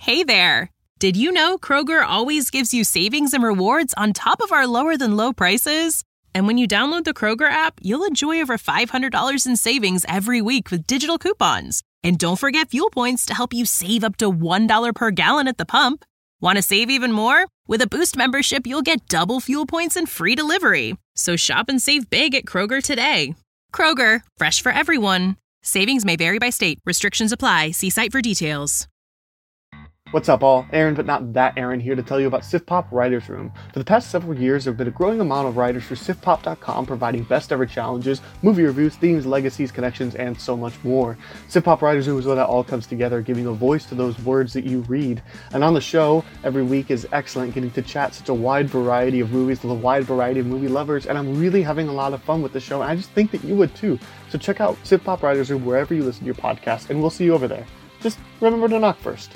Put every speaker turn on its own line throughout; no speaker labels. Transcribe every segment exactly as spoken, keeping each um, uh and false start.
Hey there! Did you know Kroger always gives you savings and rewards on top of our lower-than-low prices? And when you download the Kroger app, you'll enjoy over five hundred dollars in savings every week with digital coupons. And don't forget fuel points to help you save up to one dollar per gallon at the pump. Want to save even more? With a Boost membership, you'll get double fuel points and free delivery. So shop and save big at Kroger today. Kroger, fresh for everyone. Savings may vary by state. Restrictions apply. See site for details.
What's up, all? Aaron, but not that Aaron, here to tell you about SIFPOP Writers Room. For the past several years, there have been a growing amount of writers for sif pop dot com providing best ever challenges, movie reviews, themes, legacies, connections, and so much more. SIFPOP Writers Room is where that all comes together, giving a voice to those words that you read. And on the show, every week is excellent, getting to chat such a wide variety of movies with a wide variety of movie lovers, and I'm really having a lot of fun with the show, and I just think that you would too. So check out SIFPOP Writers Room wherever you listen to your podcast, and we'll see you over there. Just remember to knock first.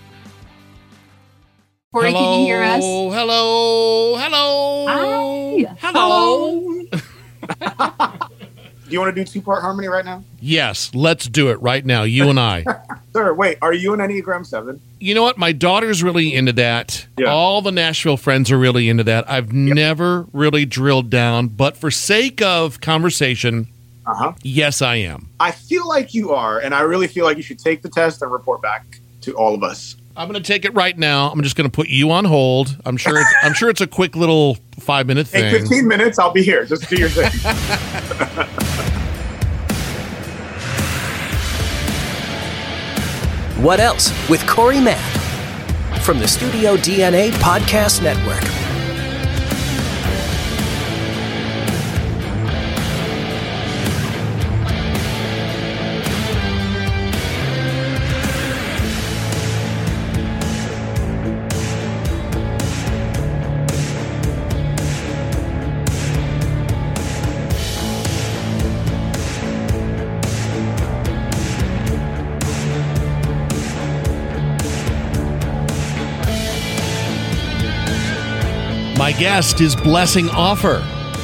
Corey,
hello,
can you hear us?
Hello, hello,
Hi.
hello.
Do you want to do two-part harmony right now?
Yes, let's do it right now, you and I.
Sir, wait, are you an Enneagram seven?
You know what? My daughter's really into that.
Yeah.
All the Nashville friends are really into that. I've yep. never really drilled down, but for sake of conversation,
uh-huh.
yes, I am.
I feel like you are, and I really feel like you should take the test and report back to all of us.
I'm going to take it right now. I'm just going to put you on hold. I'm sure it's, I'm sure it's a quick little five-minute thing.
In fifteen minutes, I'll be here. Just do your thing.
What Else with Corey Mack from the Studio D N A Podcast Network.
My guest is Blessing Offor.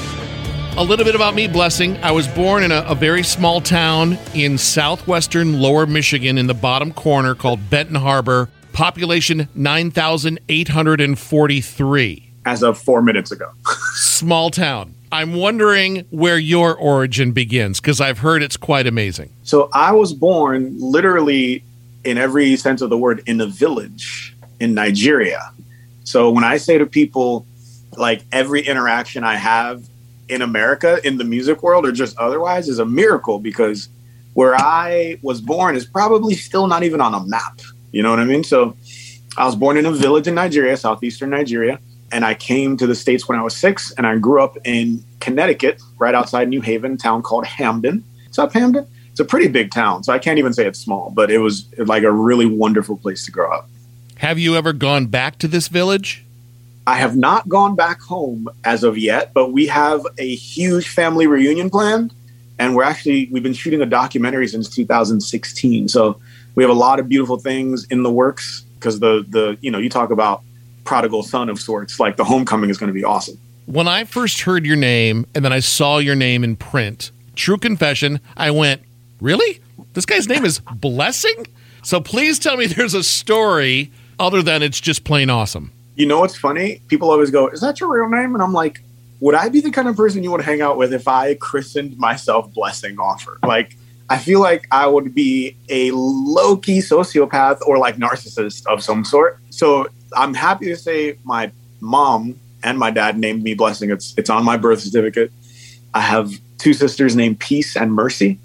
A little bit about me, Blessing. I was born in a, a very small town in southwestern Lower Michigan in the bottom corner called Benton Harbor. Population nine thousand eight hundred forty-three.
As of four minutes ago.
Small town. I'm wondering where your origin begins, because I've heard it's quite amazing.
So I was born literally in every sense of the word in a village in Nigeria. So when I say to people, like every interaction I have in America, in the music world or just otherwise is a miracle, because where I was born is probably still not even on a map. You know what I mean? So I was born in a village in Nigeria, southeastern Nigeria, and I came to the States when I was six, and I grew up in Connecticut, right outside New Haven, a town called Hamden. What's up, Hamden? It's a pretty big town, so I can't even say it's small, but it was like a really wonderful place to grow up.
Have you ever gone back to this village?
I have not gone back home as of yet, but we have a huge family reunion planned. And we're actually, we've been shooting a documentary since two thousand sixteen. So we have a lot of beautiful things in the works, because the, the, you know, you talk about prodigal son of sorts, like the homecoming is going to be awesome.
When I first heard your name and then I saw your name in print, true confession, I went, really? This guy's name is Blessing? So please tell me there's a story other than it's just plain awesome.
You know what's funny? People always go, is that your real name? And I'm like, would I be the kind of person you would hang out with if I christened myself Blessing Offor? Like, I feel like I would be a low-key sociopath or like narcissist of some sort. So I'm happy to say my mom and my dad named me Blessing. It's it's on my birth certificate. I have two sisters named Peace and Mercy.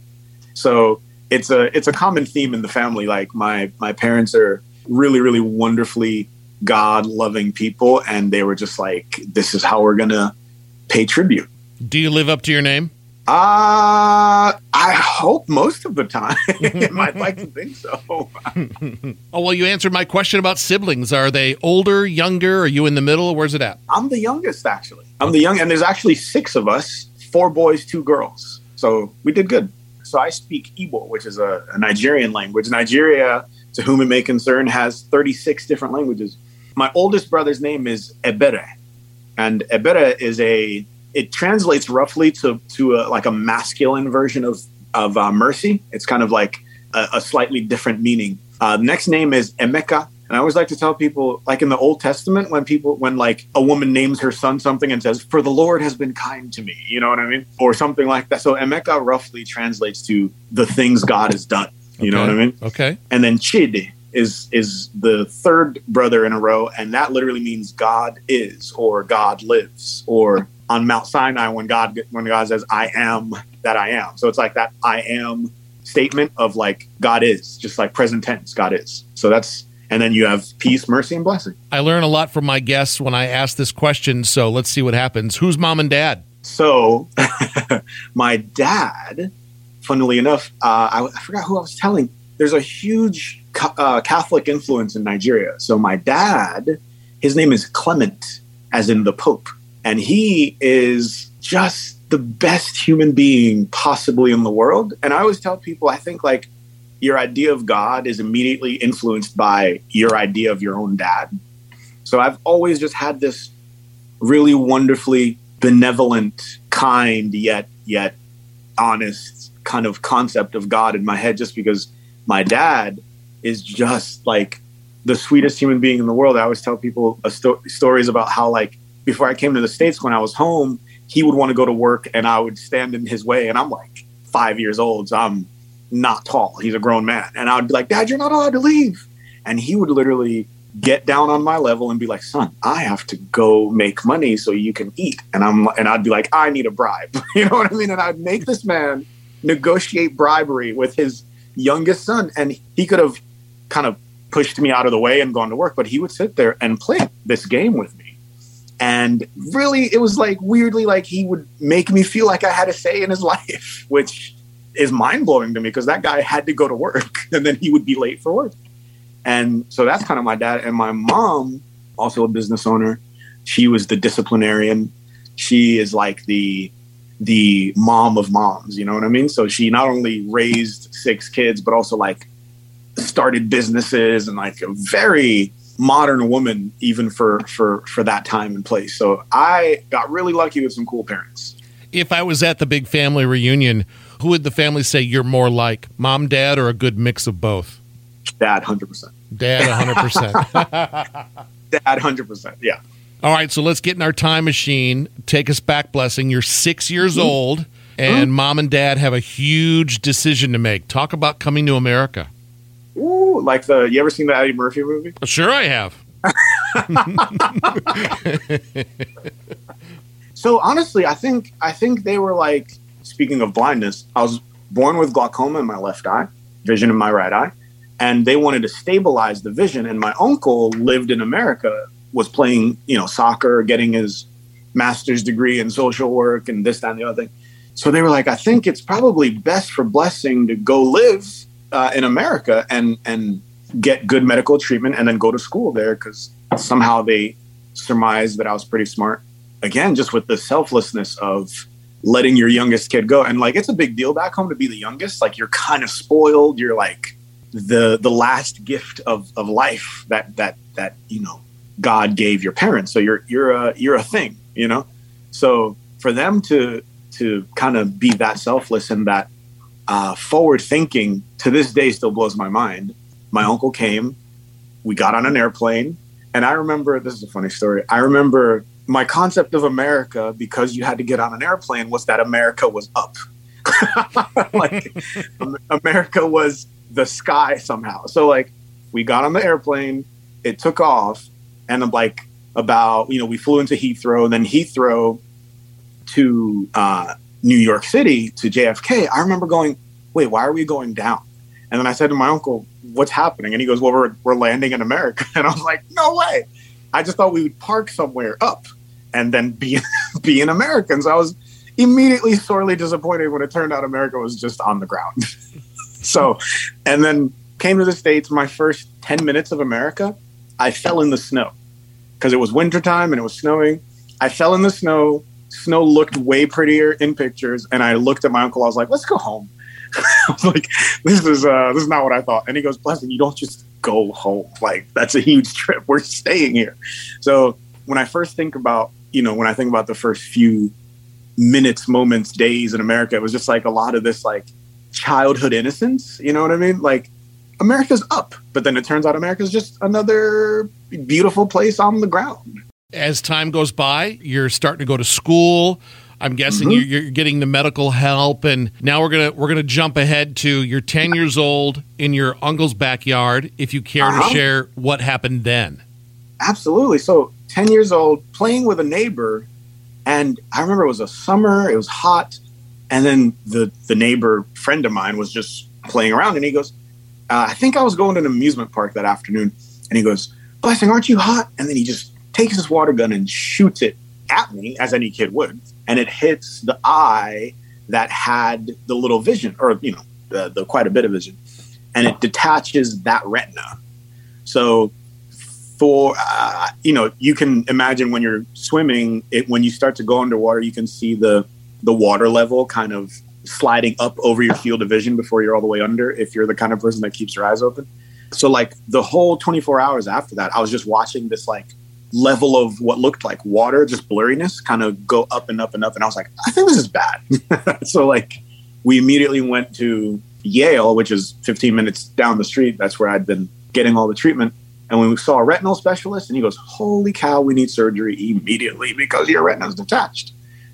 So it's a it's a common theme in the family. Like my my parents are really, really wonderfully God-loving people, and they were just like, this is how we're going to pay tribute.
Do you live up to your name?
Uh, I hope most of the time. I'd like to think so.
Oh, well, you answered my question about siblings. Are they older, younger? Are you in the middle? Where's it at?
I'm the youngest, actually. I'm the young, and there's actually six of us, four boys, two girls. So we did good. So I speak Igbo, which is a, a Nigerian language. Nigeria, to whom it may concern, has thirty-six different languages. My oldest brother's name is Ebere, and Ebere is a, it translates roughly to, to a, like a masculine version of, of uh, mercy. It's kind of like a, a slightly different meaning. Uh, next name is Emeka, And I always like to tell people, like in the Old Testament, when people, when like a woman names her son something and says, "For the Lord has been kind to me," you know what I mean? Or something like that. So Emeka roughly translates to the things God has done. You
okay.
know what I mean?
Okay.
And then Chidi is is the third brother in a row, and that literally means God is, or God lives, or on Mount Sinai when God when God says, "I am that I am." So it's like that I am statement of like God is, just like present tense, God is. So that's, and then you have peace, mercy, and blessing.
I learn a lot from my guests when I ask this question, so let's see what happens. Who's mom and dad?
So my dad, funnily enough, uh, I, I forgot who I was telling. There's a huge uh, Catholic influence in Nigeria. So my dad, his name is Clement, as in the Pope. And he is just the best human being possibly in the world. And I always tell people, I think like your idea of God is immediately influenced by your idea of your own dad. So I've always just had this really wonderfully benevolent, kind, yet, yet honest kind of concept of God in my head, just because my dad is just like the sweetest human being in the world. I always tell people a sto- stories about how like before I came to the States, when I was home, he would want to go to work and I would stand in his way. And I'm like five years old. So I'm not tall. He's a grown man. And I would be like, "Dad, you're not allowed to leave." And he would literally get down on my level and be like, "Son, I have to go make money so you can eat." And I'm, and I'd be like, "I need a bribe." You know what I mean? And I'd make this man negotiate bribery with his youngest son. And he could have kind of pushed me out of the way and gone to work, but he would sit there and play this game with me. And really, it was like weirdly like he would make me feel like I had a say in his life, which is mind blowing to me because that guy had to go to work and then he would be late for work. And so that's kind of my dad. And my mom, also a business owner, she was the disciplinarian. She is like the the mom of moms, you know what I mean? So she not only raised six kids, but also like started businesses and like a very modern woman, even for, for, for that time and place. So I got really lucky with some cool parents.
If I was at the big family reunion, who would the family say you're more like, mom, dad, or a good mix of both?
Dad, one hundred percent.
Dad, one hundred percent.
Dad, one hundred percent, yeah.
All right, so let's get in our time machine. Take us back, Blessing. You're six years mm-hmm. old, and mm-hmm. mom and dad have a huge decision to make. Talk about coming to America.
Ooh, like the, you ever seen the Eddie Murphy movie?
Sure I have.
So honestly, I think I think they were like, speaking of blindness, I was born with glaucoma in my left eye, vision in my right eye, and they wanted to stabilize the vision. And my uncle lived in America, was playing, you know, soccer, getting his master's degree in social work and this, that, and the other thing. So they were like, I think it's probably best for Blessing to go live uh, in America and and get good medical treatment and then go to school there, because somehow they surmised that I was pretty smart. Again, just with the selflessness of letting your youngest kid go. And like, it's a big deal back home to be the youngest. Like, you're kind of spoiled. You're like the the last gift of, of life that that that, you know, God gave your parents. So you're you're a you're a thing, you know? So for them to to kind of be that selfless and that uh, forward thinking, to this day still blows my mind. My uncle came, we got on an airplane, and I remember, this is a funny story. I remember my concept of America, because you had to get on an airplane, was that America was up. Like, America was the sky somehow. So like, we got on the airplane, it took off, and I'm like, about, you know, we flew into Heathrow, and then Heathrow to uh, New York City to J F K. I remember going, wait, why are we going down? And then I said to my uncle, what's happening? And he goes, well, we're, we're landing in America. And I was like, no way. I just thought we would park somewhere up and then be, be in America. And so I was immediately sorely disappointed when it turned out America was just on the ground. So, and then came to the States. My first ten minutes of America, I fell in the snow because it was wintertime and it was snowing. I fell in the snow. Snow looked way prettier in pictures. And I looked at my uncle. I was like, let's go home. I was like, this is uh, this is not what I thought. And he goes, Blessing, you don't just go home. Like, that's a huge trip. We're staying here. So when I first think about, you know, when I think about the first few minutes, moments, days in America, it was just like a lot of this like childhood innocence. You know what I mean? Like, America's up. But then it turns out America's just another beautiful place on the ground.
As time goes by, you're starting to go to school. I'm guessing
Mm-hmm.
you're, you're getting the medical help, and now we're gonna we're gonna jump ahead to you're ten years old in your uncle's backyard. If you care
Uh-huh.
to share what happened then.
Absolutely. So ten years old, playing with a neighbor, and I remember it was a summer, it was hot, and then the, the neighbor friend of mine was just playing around, and he goes, uh, I think I was going to an amusement park that afternoon, and he goes, Blessing, aren't you hot? And then he just takes his water gun and shoots it at me, as any kid would, and it hits the eye that had the little vision, or, you know, the, the quite a bit of vision, and it detaches that retina. So for, uh, you know, you can imagine when you're swimming, it, when you start to go underwater, you can see the, the water level kind of sliding up over your field of vision before you're all the way under, if you're the kind of person that keeps your eyes open. So like the whole twenty-four hours after that, I was just watching this like level of what looked like water, just blurriness, kind of go up and up and up. And I was like, I think this is bad. So like we immediately went to Yale, which is fifteen minutes down the street. That's where I'd been getting all the treatment. And when we saw a retinal specialist, and he goes, holy cow, we need surgery immediately because your retina is detached.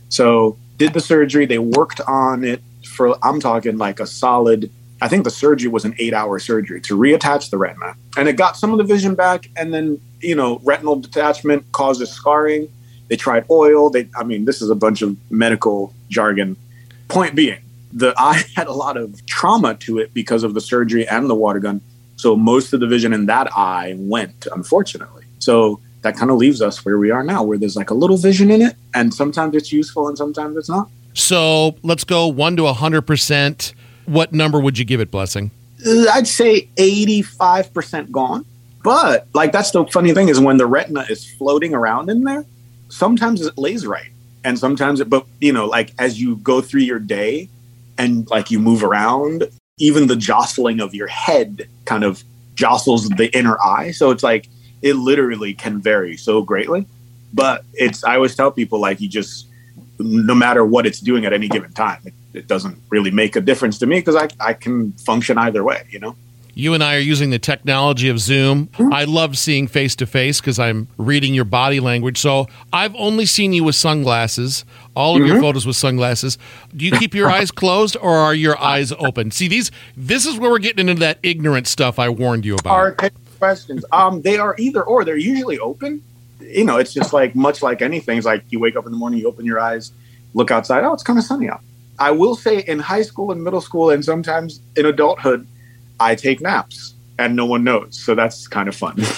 So did the surgery. They worked on it for, I'm talking like a solid, I think the surgery was an eight hour surgery to reattach the retina. And it got some of the vision back. And then, you know, retinal detachment causes scarring. They tried oil. They, I mean, this is a bunch of medical jargon. Point being, the eye had a lot of trauma to it because of the surgery and the water gun. So most of the vision in that eye went, unfortunately. So that kind of leaves us where we are now, where there's like a little vision in it. And sometimes it's useful and sometimes it's not.
So let's go one to one hundred percent. What number would you give it, Blessing?
I'd say eighty-five percent gone. But like, that's the funny thing is when the retina is floating around in there, sometimes it lays right. And sometimes it, but you know, like as you go through your day and like you move around, even the jostling of your head kind of jostles the inner eye. So it's like, it literally can vary so greatly. But it's, I always tell people like, you just, no matter what it's doing at any given time, it, it doesn't really make a difference to me because I, I can function either way, you know?
You and I are using the technology of Zoom. I love seeing face-to-face because I'm reading your body language. So I've only seen you with sunglasses, all of mm-hmm. your photos with sunglasses. Do you keep your eyes closed or are your eyes open? See, these. This is where we're getting into that ignorant stuff I warned you about.
Hard questions. Um, they are either or. They're usually open. You know, it's just like much like anything. It's like you wake up in the morning, you open your eyes, look outside. Oh, it's kind of sunny out. I will say in high school and middle school and sometimes in adulthood, I take naps and no one knows. So that's kind of fun.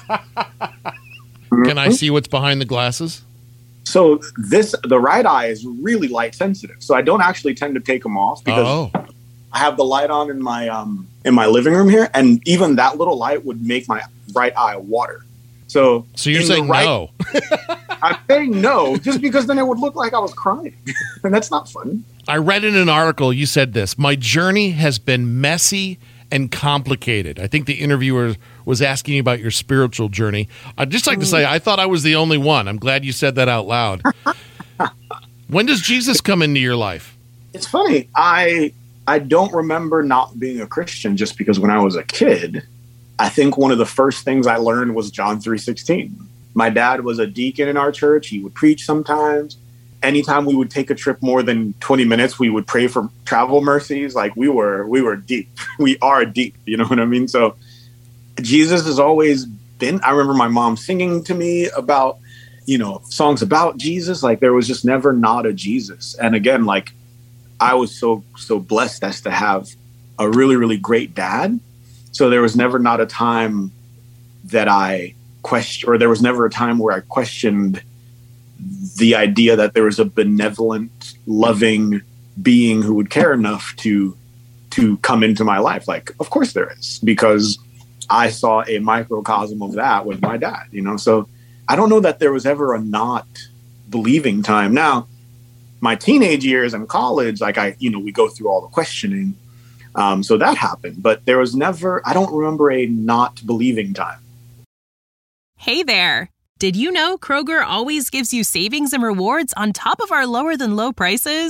Can I see what's behind the glasses?
So this, the right eye is really light sensitive. So I don't actually tend to take them off because
oh.
I have the light on in my, um, in my living room here. And even that little light would make my right eye water. So,
so you're saying right, no?
I'm saying no, just because then it would look like I was crying. And that's not fun.
I read in an article, you said this, my journey has been messy and complicated. I think the interviewer was asking you about your spiritual journey. I'd just like to say, I thought I was the only one. I'm glad you said that out loud. When does Jesus come into your life?
It's funny. I I don't remember not being a Christian just because when I was a kid, I think one of the first things I learned was John three sixteen. My dad was a deacon in our church. He would preach sometimes. Anytime we would take a trip more than twenty minutes, we would pray for travel mercies. Like we were, we were deep. We are deep. You know what I mean? So Jesus has always been, I remember my mom singing to me about, you know, songs about Jesus. Like there was just never not a Jesus. And again, like I was so, so blessed as to have a really, really great dad. So there was never not a time that I questioned, or there was never a time where I questioned the idea that there was a benevolent, loving being who would care enough to to come into my life. Like, of course there is, because I saw a microcosm of that with my dad, you know? So I don't know that there was ever a not believing time. Now, my teenage years and college, like I, you know, we go through all the questioning. Um, so that happened, but there was never, I don't remember a not believing time.
Hey there. Did you know Kroger always gives you savings and rewards on top of our lower than low prices?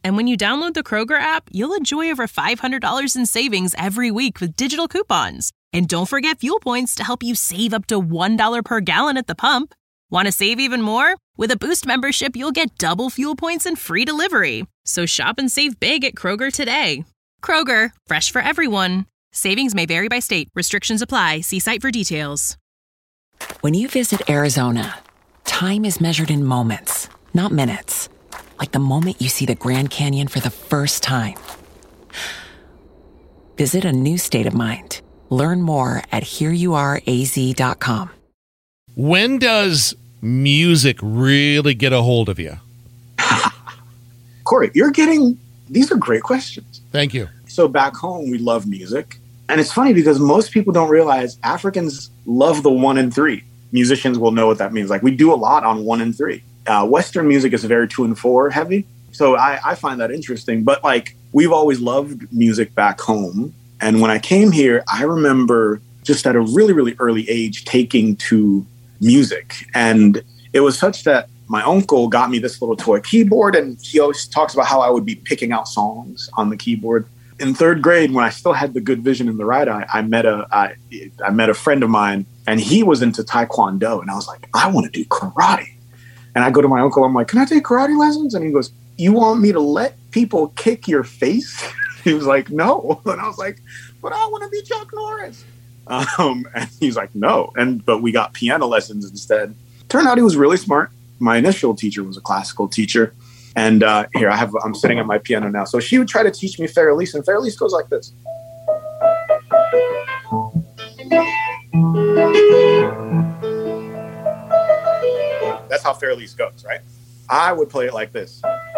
And when you download the Kroger app, you'll enjoy over five hundred dollars in savings every week with digital coupons. And don't forget fuel points to help you save up to one dollar per gallon at the pump. Want to save even more? With a Boost membership, you'll get double fuel points and free delivery. So shop and save big at Kroger today. Kroger, fresh for everyone. Savings may vary by state. Restrictions apply. See site for details.
When you visit Arizona, time is measured in moments, not minutes. Like the moment you see the Grand Canyon for the first time. Visit a new state of mind. Learn more at here you are a z dot com.
When does music really get a hold of you?
Corey, you're getting, these are great questions.
Thank you.
So back home, we love music. And it's funny because most people don't realize Africans love the one and three. Musicians will know what that means. Like we do a lot on one and three. Uh, Western music is very two and four heavy. So I, I find that interesting. But like we've always loved music back home. And when I came here, I remember just at a really, really early age taking to music. And it was such that my uncle got me this little toy keyboard. And he always talks about how I would be picking out songs on the keyboard. In third grade, when I still had the good vision in the right eye, I met a I, I met a friend of mine, and he was into Taekwondo. And I was like, I want to do karate. And I go to my uncle, I'm like, can I take karate lessons? And he goes, you want me to let people kick your face? He was like, no. And I was like, but I want to be Chuck Norris. Um, and he's like, no. And but we got piano lessons instead. Turned out he was really smart. My initial teacher was a classical teacher. And uh, here I have, I'm sitting at my piano now. So she would try to teach me Fairlice, and Fairlice goes like this. That's how Fairlice goes, right? I would play it like this,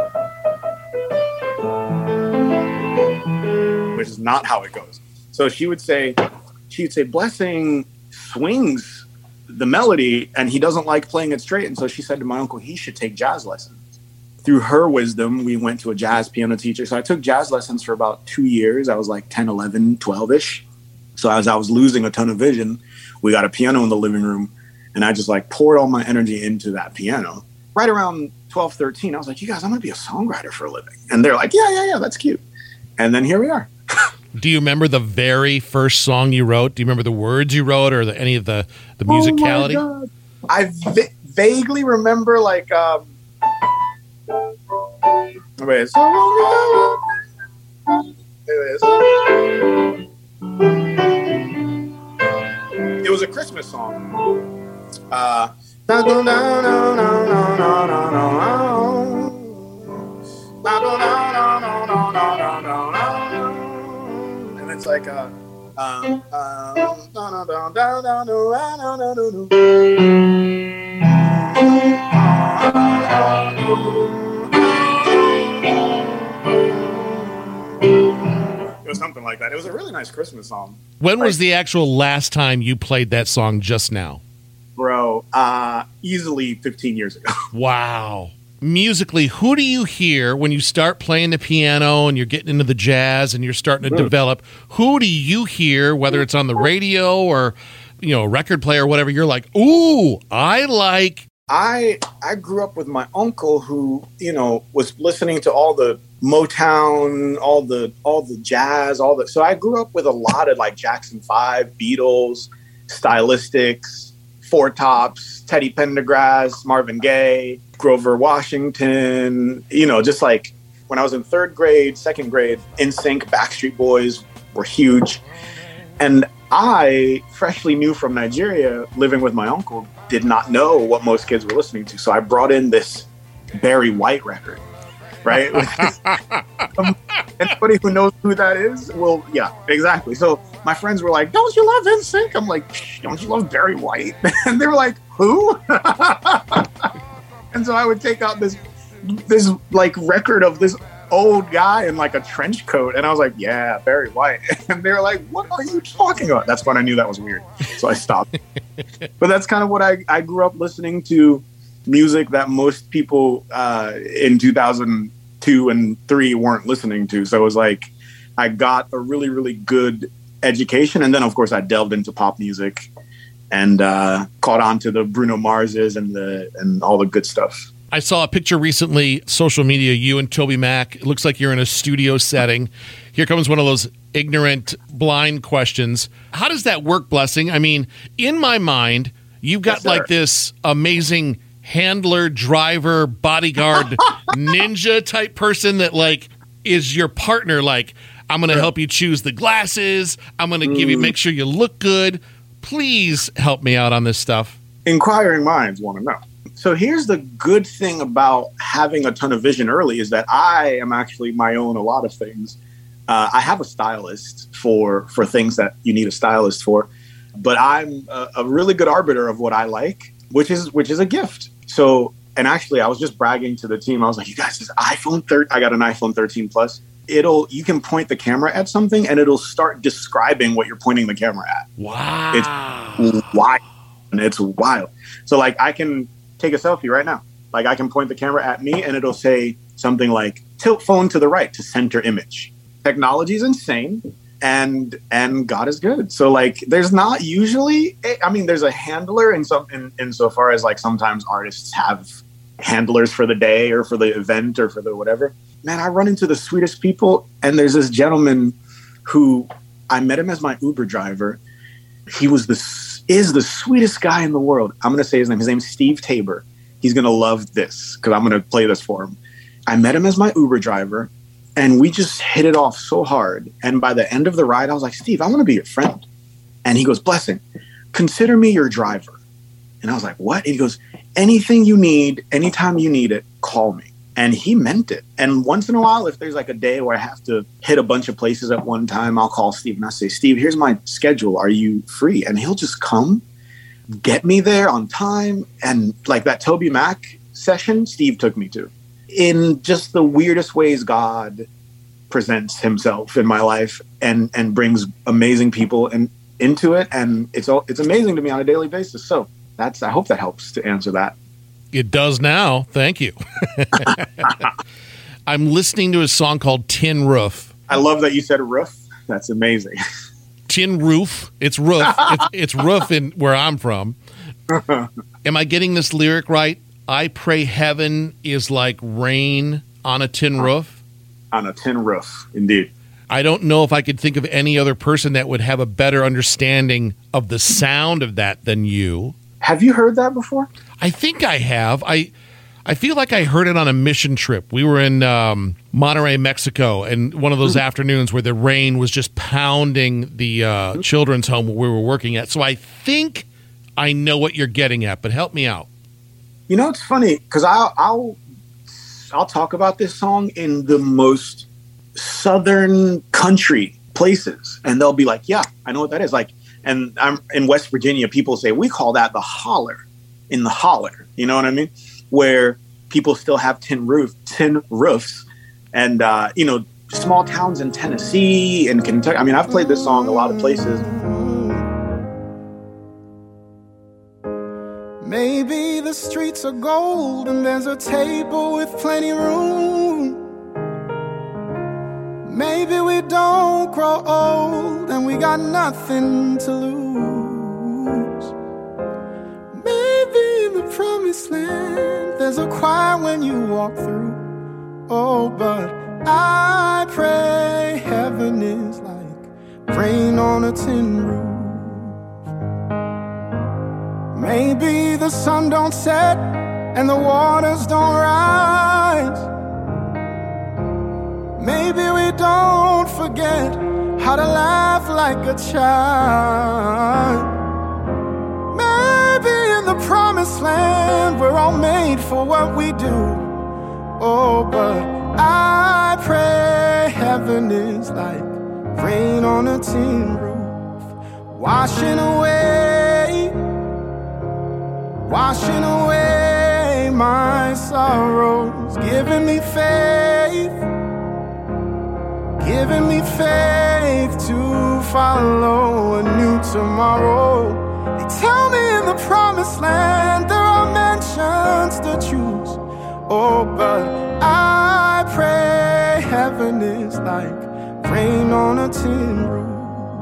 which is not how it goes. So she would say, she would say, Blessing swings the melody, and he doesn't like playing it straight. And so she said to my uncle, he should take jazz lessons. Through her wisdom, we went to a jazz piano teacher. So I took jazz lessons for about two years. I was like ten, eleven, twelve-ish. So as I was losing a ton of vision, we got a piano in the living room, and I just like poured all my energy into that piano. Right around twelve, thirteen, I was like, you guys, I'm going to be a songwriter for a living. And they're like, yeah, yeah, yeah, that's cute. And then here we are.
Do you remember the very first song you wrote? Do you remember the words you wrote or the, any of the, the musicality?
Oh my God. I v- vaguely remember like... Um, Wait, so it was a Christmas song. Uh, and it's like uh, um, it was something like that. It was a really nice Christmas song.
When was
like,
the actual last time you played that song just now?
Bro, uh, easily fifteen years ago.
Wow. Musically, who do you hear when you start playing the piano and you're getting into the jazz and you're starting to develop? Who do you hear, whether it's on the radio or, you know, a record player or whatever, you're like, ooh, I like...
I I grew up with my uncle who, you know, was listening to all the Motown, all the all the jazz, all the so I grew up with a lot of like Jackson five, Beatles, Stylistics, Four Tops, Teddy Pendergrass, Marvin Gaye, Grover Washington, you know, just like when I was in third grade, second grade, N Sync, Backstreet Boys were huge. And I, freshly new from Nigeria, living with my uncle, did not know what most kids were listening to. So I brought in this Barry White record, right? um, anybody who knows who that is, well, yeah, exactly. So my friends were like, don't you love N Sync? I'm like, don't you love Barry White? And they were like, who? And so I would take out this, this like record of this old guy in like a trench coat, and I was like, yeah, Barry White. And they were like, what are you talking about? That's when I knew that was weird, so I stopped. But that's kind of what I, I grew up listening to, music that most people uh in two thousand two and three weren't listening to. So it was like I got a really really good education, and then of course I delved into pop music and uh caught on to the Bruno Marses and the and all the good stuff.
I saw a picture recently, social media, you and Toby Mac. It looks like you're in a studio setting. Here comes one of those ignorant, blind questions. How does that work, Blessing? I mean, in my mind, you've got
Yes,
like this amazing handler, driver, bodyguard, ninja type person that like is your partner. Like, I'm going to help you choose the glasses. I'm going to give you, make sure you look good. Please help me out on this stuff.
Inquiring minds want to know. So here's the good thing about having a ton of vision early is that I am actually my own a lot of things. Uh, I have a stylist for for things that you need a stylist for, but I'm a, a really good arbiter of what I like, which is which is a gift. So, and actually, I was just bragging to the team. I was like, "You guys, this iPhone thirteen, I got an iPhone thirteen Plus. It'll you can point the camera at something, and it'll start describing what you're pointing the camera at.
Wow,
it's wild. It's wild. So, like, I can take a selfie right now. Like, I can point the camera at me, and it'll say something like "tilt phone to the right to center image." Technology is insane, and and God is good. So, like, there's not usually. I mean, there's a handler in some in insofar as like sometimes artists have handlers for the day or for the event or for the whatever. Man, I run into the sweetest people, and there's this gentleman who I met him as my Uber driver. He was the is the sweetest guy in the world. I'm going to say his name. His name's Steve Tabor. He's going to love this because I'm going to play this for him. I met him as my Uber driver, and we just hit it off so hard. And by the end of the ride, I was like, Steve, I want to be your friend. And he goes, Blessing, consider me your driver. And I was like, what? And he goes, anything you need, anytime you need it, call me. And he meant it. And once in a while, if there's like a day where I have to hit a bunch of places at one time, I'll call Steve and I say, Steve, here's my schedule. Are you free? And he'll just come, get me there on time. And like that Toby Mac session, Steve took me to. In just the weirdest ways, God presents himself in my life and, and brings amazing people and into it. And it's all, it's amazing to me on a daily basis. So that's, I hope that helps to answer that.
It does now. Thank you. I'm listening to a song called Tin Roof.
I love that you said roof. That's amazing.
Tin Roof. It's roof. it's, it's roof in where I'm from. Am I getting this lyric right? I pray heaven is like rain on a tin roof.
On a tin roof, indeed.
I don't know if I could think of any other person that would have a better understanding of the sound of that than you.
Have you heard that before?
I think I have. I I feel like I heard it on a mission trip. We were in um, Monterrey, Mexico, and one of those mm-hmm. afternoons where the rain was just pounding the uh, mm-hmm. children's home where we were working at. So I think I know what you're getting at, but help me out.
You know, it's funny because I'll, I'll I'll talk about this song in the most southern country places, and they'll be like, "Yeah, I know what that is." Like, and I'm in West Virginia. People say we call that the holler. In the holler, you know what I mean? Where people still have tin roof, tin roofs, and uh, you know, small towns in Tennessee and Kentucky. I mean, I've played this song a lot of places.
Maybe the streets are gold and there's a table with plenty room. Maybe we don't grow old and we got nothing to lose. Maybe in the promised land there's a choir when you walk through. Oh, but I pray heaven is like rain on a tin roof. Maybe the sun don't set and the waters don't rise. Maybe we don't forget how to laugh like a child. Maybe in the promised land we're all made for what we do. Oh, but I pray heaven is like rain on a tin roof, washing away, washing away my sorrows, giving me faith, giving me faith to follow a new tomorrow. They tell me in the promised land there are mansions to choose. Oh, but I pray heaven is like rain on a tin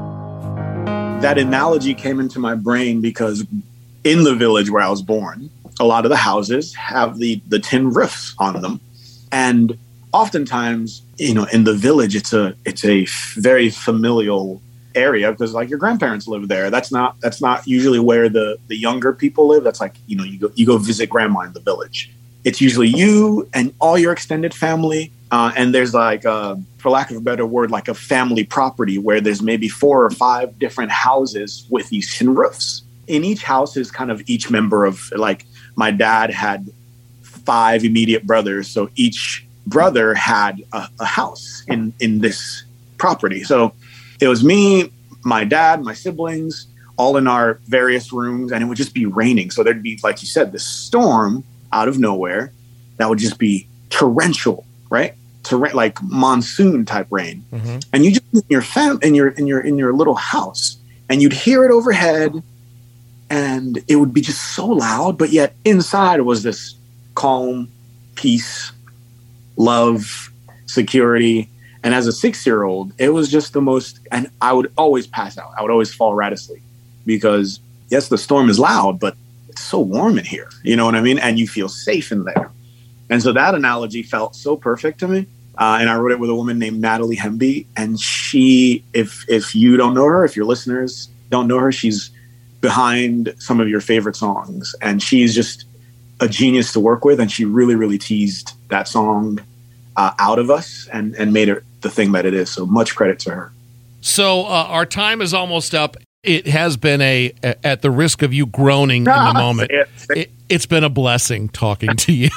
roof.
That analogy came into my brain because in the village where I was born, a lot of the houses have the the tin roofs on them, and oftentimes, you know, in the village, it's a it's a very familial area because like your grandparents live there. That's not that's not usually where the the younger people live. That's like, you know, you go you go visit grandma in the village. It's usually you and all your extended family. Uh, and there's like, uh, for lack of a better word, like a family property where there's maybe four or five different houses with these tin roofs. In each house is kind of each member of, like, my dad had five immediate brothers. So each brother had a, a house in, in this property. So it was me, my dad, my siblings, all in our various rooms, and it would just be raining. So there'd be, like you said, this storm out of nowhere that would just be torrential, right? Torrent, like monsoon type rain. Mm-hmm. And you just in your fam in your in your in your little house, and you'd hear it overhead, and it would be just so loud, but yet inside was this calm, peace, love, security. And as a six-year-old, it was just the most, and I would always pass out. I would always fall right asleep because, yes, the storm is loud, but it's so warm in here. You know what I mean? And you feel safe in there. And so that analogy felt so perfect to me. Uh, and I wrote it with a woman named Natalie Hemby. And she, if if you don't know her, if your listeners don't know her, she's behind some of your favorite songs. And she's just a genius to work with. And she really, really teased that song uh, out of us and, and made it the thing that it is. So much credit to her.
So uh, our time is almost up. It has been a, at the risk of you groaning in the moment,
it,
it, it's been a blessing talking to you.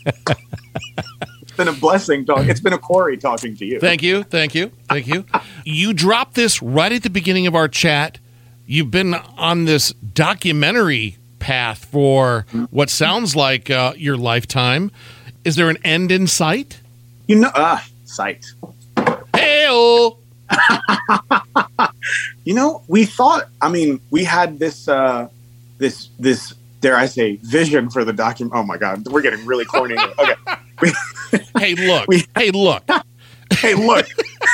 It's been a blessing talking. It's been a Corey talking to you.
Thank you. Thank you. Thank you. You dropped this right at the beginning of our chat. You've been on this documentary path for what sounds like uh, your lifetime. Is there an end in sight?
You know, ah, sight.
Hey-o!
You know, we thought, I mean, we had this, uh, this, this, dare I say, vision for the document. Oh my God, we're getting really corny. Okay. We,
hey, look.
We,
hey, look.
Hey, look.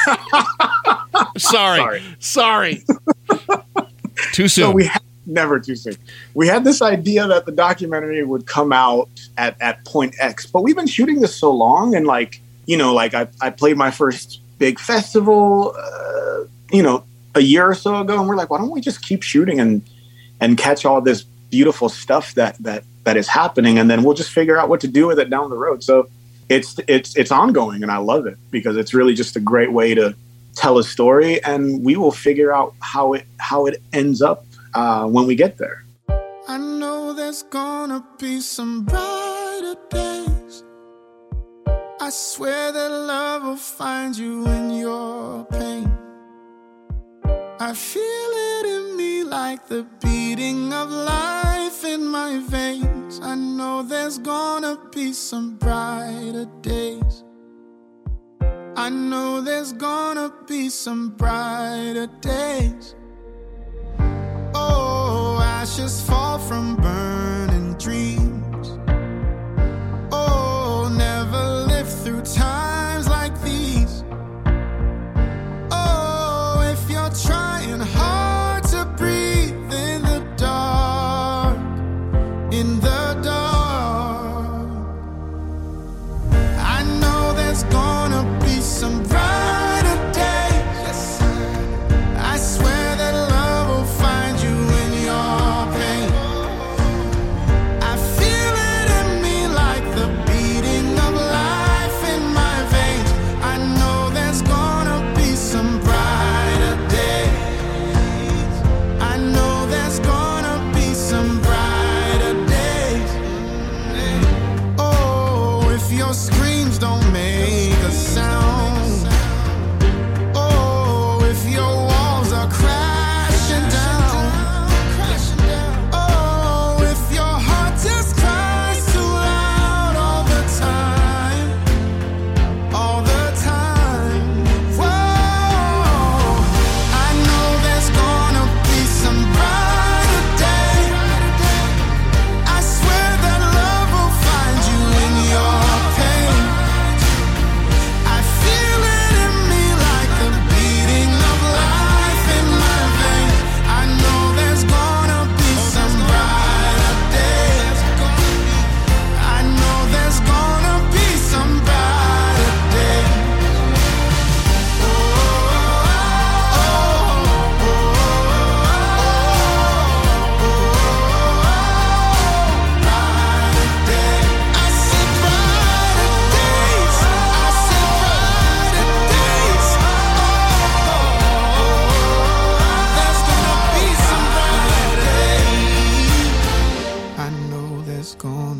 Sorry. Sorry. Sorry. Too soon.
So we had, never too soon. We had this idea that the documentary would come out at, at point X, but we've been shooting this so long. And like, you know, like I, I played my first big festival, uh, you know, a year or so ago. And we're like, why don't we just keep shooting and, and catch all this beautiful stuff that, that, that is happening. And then we'll just figure out what to do with it down the road. So it's, it's, it's ongoing, and I love it because it's really just a great way to tell a story, and we will figure out how it, how it ends up uh, when we get there.
I know there's gonna be some brighter days. I swear that love will find you in your pain. I feel it in me like the beating of life in my veins. I know there's gonna be some brighter days. I know there's gonna be some brighter days. Oh, ashes fall from burning dreams. Oh, never lived through times like these. Oh, if you're trying hard to breathe in the dark, in the dark, I know there's gonna be some brighter days. Yes, I swear that love will find you in your pain.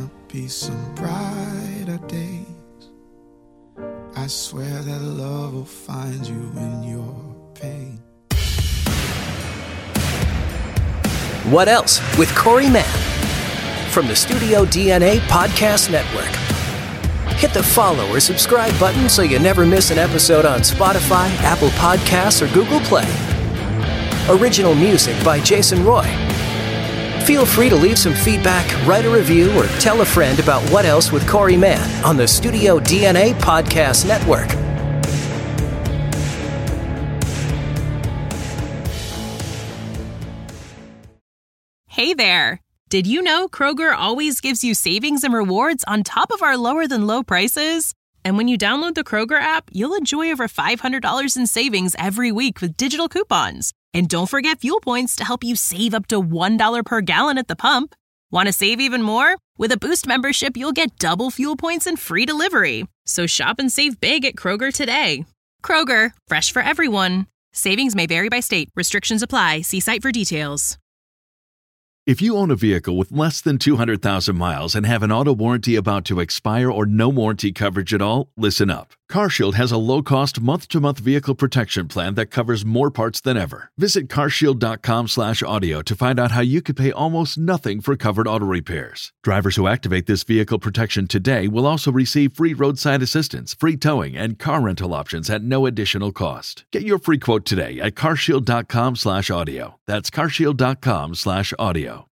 gonna be some brighter days. I swear that love will find you in your pain.
What Else with Corey Mann from the Studio D N A Podcast Network. Hit the follow or subscribe button so you never miss an episode on Spotify, Apple Podcasts, or Google Play. Original music by Jason Roy. Feel free to leave some feedback, write a review, or tell a friend about What Else with Corey Mann on the Studio D N A Podcast Network.
Hey there! Did you know Kroger always gives you savings and rewards on top of our lower-than-low prices? And when you download the Kroger app, you'll enjoy over five hundred dollars in savings every week with digital coupons. And don't forget fuel points to help you save up to one dollar per gallon at the pump. Want to save even more? With a Boost membership, you'll get double fuel points and free delivery. So shop and save big at Kroger today. Kroger, fresh for everyone. Savings may vary by state. Restrictions apply. See site for details.
If you own a vehicle with less than two hundred thousand miles and have an auto warranty about to expire or no warranty coverage at all, listen up. CarShield has a low-cost month-to-month vehicle protection plan that covers more parts than ever. Visit carshield.com slash audio to find out how you could pay almost nothing for covered auto repairs. Drivers who activate this vehicle protection today will also receive free roadside assistance, free towing, and car rental options at no additional cost. Get your free quote today at carshield.com slash audio. That's carshield.com slash audio.